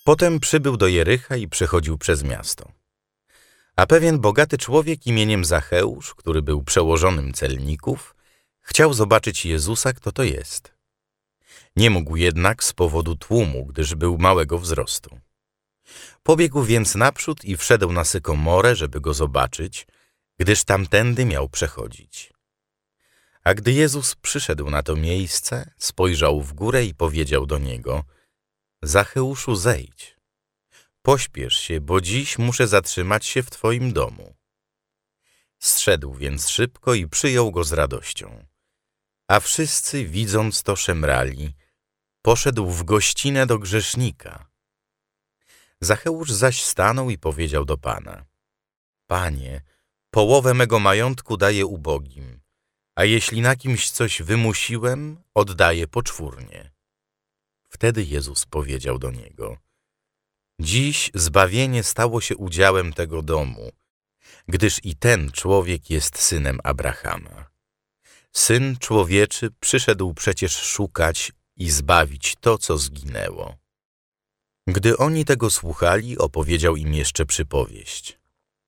Potem przybył do Jericha i przechodził przez miasto. A pewien bogaty człowiek imieniem Zacheusz, który był przełożonym celników, chciał zobaczyć Jezusa, kto to jest. Nie mógł jednak z powodu tłumu, gdyż był małego wzrostu. Pobiegł więc naprzód i wszedł na sykomorę, żeby go zobaczyć, gdyż tamtędy miał przechodzić. A gdy Jezus przyszedł na to miejsce, spojrzał w górę i powiedział do niego: Zacheuszu, zejdź. Pośpiesz się, bo dziś muszę zatrzymać się w twoim domu. Zszedł więc szybko i przyjął go z radością. A wszyscy, widząc to, szemrali. Poszedł w gościnę do grzesznika. Zacheusz zaś stanął i powiedział do Pana: Panie, połowę mego majątku daję ubogim, a jeśli na kimś coś wymusiłem, oddaję poczwórnie. Wtedy Jezus powiedział do niego: Dziś zbawienie stało się udziałem tego domu, gdyż i ten człowiek jest synem Abrahama. Syn Człowieczy przyszedł przecież szukać i zbawić to, co zginęło. Gdy oni tego słuchali, opowiedział im jeszcze przypowieść.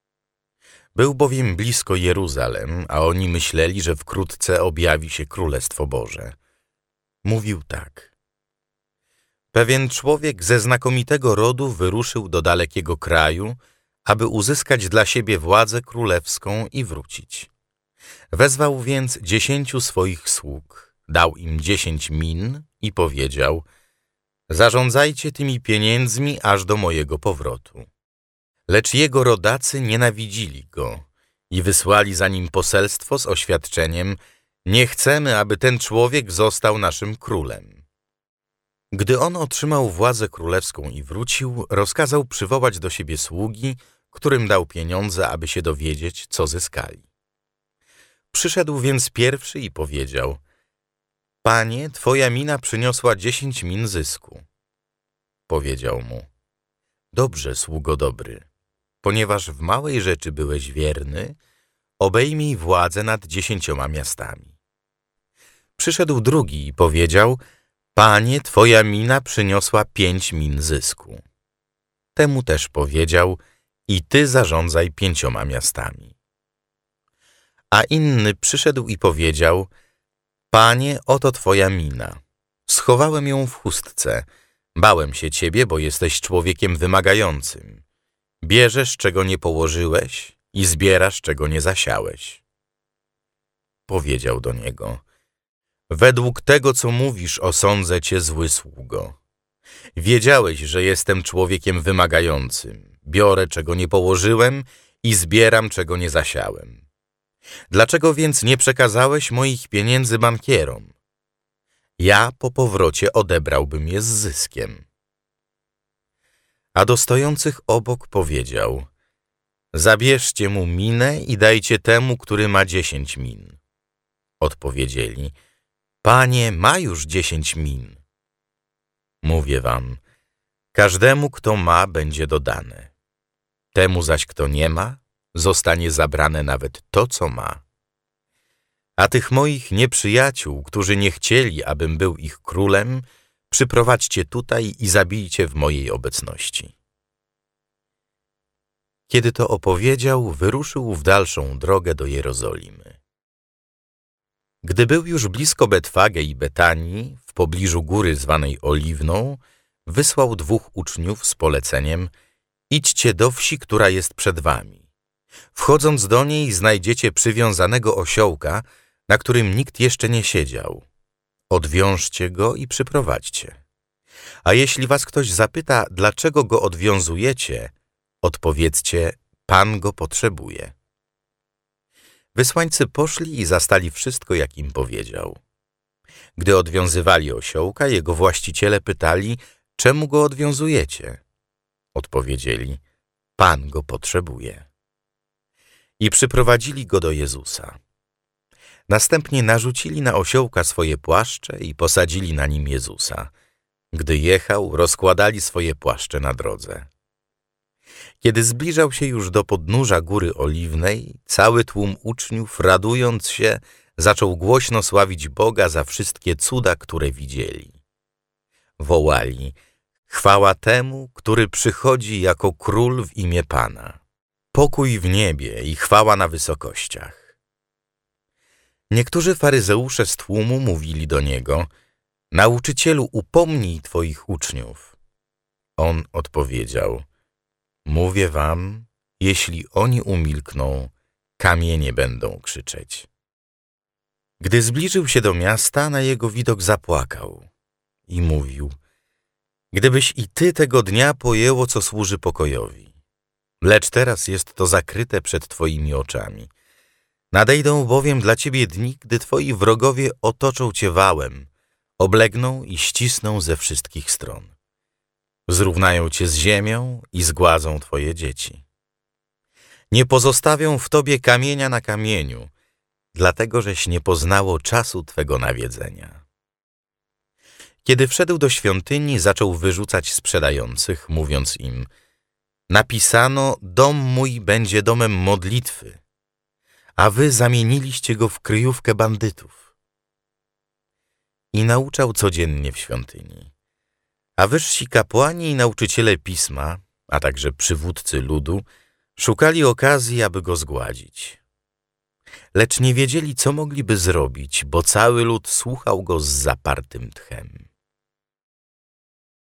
Był bowiem blisko Jeruzalem, a oni myśleli, że wkrótce objawi się Królestwo Boże. Mówił tak: Pewien człowiek ze znakomitego rodu wyruszył do dalekiego kraju, aby uzyskać dla siebie władzę królewską i wrócić. Wezwał więc 10 swoich sług, dał im 10 min i powiedział: Zarządzajcie tymi pieniędzmi aż do mojego powrotu. Lecz jego rodacy nienawidzili go i wysłali za nim poselstwo z oświadczeniem: Nie chcemy, aby ten człowiek został naszym królem. Gdy on otrzymał władzę królewską i wrócił, rozkazał przywołać do siebie sługi, którym dał pieniądze, aby się dowiedzieć, co zyskali. Przyszedł więc pierwszy i powiedział: Panie, twoja mina przyniosła 10 min zysku. Powiedział mu: Dobrze, sługo dobry, ponieważ w małej rzeczy byłeś wierny, obejmij władzę nad 10 miastami. Przyszedł drugi i powiedział: Panie, twoja mina przyniosła 5 min zysku. Temu też powiedział: I ty zarządzaj 5 miastami. A inny przyszedł i powiedział: Panie, oto twoja mina. Schowałem ją w chustce. Bałem się ciebie, bo jesteś człowiekiem wymagającym. Bierzesz, czego nie położyłeś i zbierasz, czego nie zasiałeś. Powiedział do niego: Według tego, co mówisz, osądzę cię, zły sługo. Wiedziałeś, że jestem człowiekiem wymagającym. Biorę, czego nie położyłem i zbieram, czego nie zasiałem. Dlaczego więc nie przekazałeś moich pieniędzy bankierom? Ja po powrocie odebrałbym je z zyskiem. A do stojących obok powiedział: Zabierzcie mu minę i dajcie temu, który ma 10 min. Odpowiedzieli: Panie, ma już 10 min. Mówię wam, każdemu, kto ma, będzie dodane. Temu zaś, kto nie ma, zostanie zabrane nawet to, co ma. A tych moich nieprzyjaciół, którzy nie chcieli, abym był ich królem, przyprowadźcie tutaj i zabijcie w mojej obecności. Kiedy to opowiedział, wyruszył w dalszą drogę do Jerozolimy. Gdy był już blisko Betfage i Betanii, w pobliżu góry zwanej Oliwną, wysłał 2 uczniów z poleceniem: Idźcie do wsi, która jest przed wami. Wchodząc do niej, znajdziecie przywiązanego osiołka, na którym nikt jeszcze nie siedział. Odwiążcie go i przyprowadźcie. A jeśli was ktoś zapyta, dlaczego go odwiązujecie, odpowiedzcie: Pan go potrzebuje. Wysłańcy poszli i zastali wszystko, jak im powiedział. Gdy odwiązywali osiołka, jego właściciele pytali: Czemu go odwiązujecie? Odpowiedzieli: Pan go potrzebuje. I przyprowadzili go do Jezusa. Następnie narzucili na osiołka swoje płaszcze i posadzili na nim Jezusa. Gdy jechał, rozkładali swoje płaszcze na drodze. Kiedy zbliżał się już do podnóża Góry Oliwnej, cały tłum uczniów, radując się, zaczął głośno sławić Boga za wszystkie cuda, które widzieli. Wołali: Chwała temu, który przychodzi jako król w imię Pana. Pokój w niebie i chwała na wysokościach. Niektórzy faryzeusze z tłumu mówili do niego: Nauczycielu, upomnij twoich uczniów. On odpowiedział: Mówię wam, jeśli oni umilkną, kamienie będą krzyczeć. Gdy zbliżył się do miasta, na jego widok zapłakał i mówił: Gdybyś i ty tego dnia pojęło, co służy pokojowi. Lecz teraz jest to zakryte przed twoimi oczami. Nadejdą bowiem dla ciebie dni, gdy twoi wrogowie otoczą cię wałem, oblegną i ścisną ze wszystkich stron. Zrównają cię z ziemią i zgładzą twoje dzieci. Nie pozostawią w tobie kamienia na kamieniu, dlatego żeś nie poznało czasu twego nawiedzenia. Kiedy wszedł do świątyni, zaczął wyrzucać sprzedających, mówiąc im: Napisano, dom mój będzie domem modlitwy, a wy zamieniliście go w kryjówkę bandytów. I nauczał codziennie w świątyni. A wyżsi kapłani i nauczyciele pisma, a także przywódcy ludu, szukali okazji, aby go zgładzić. Lecz nie wiedzieli, co mogliby zrobić, bo cały lud słuchał go z zapartym tchem.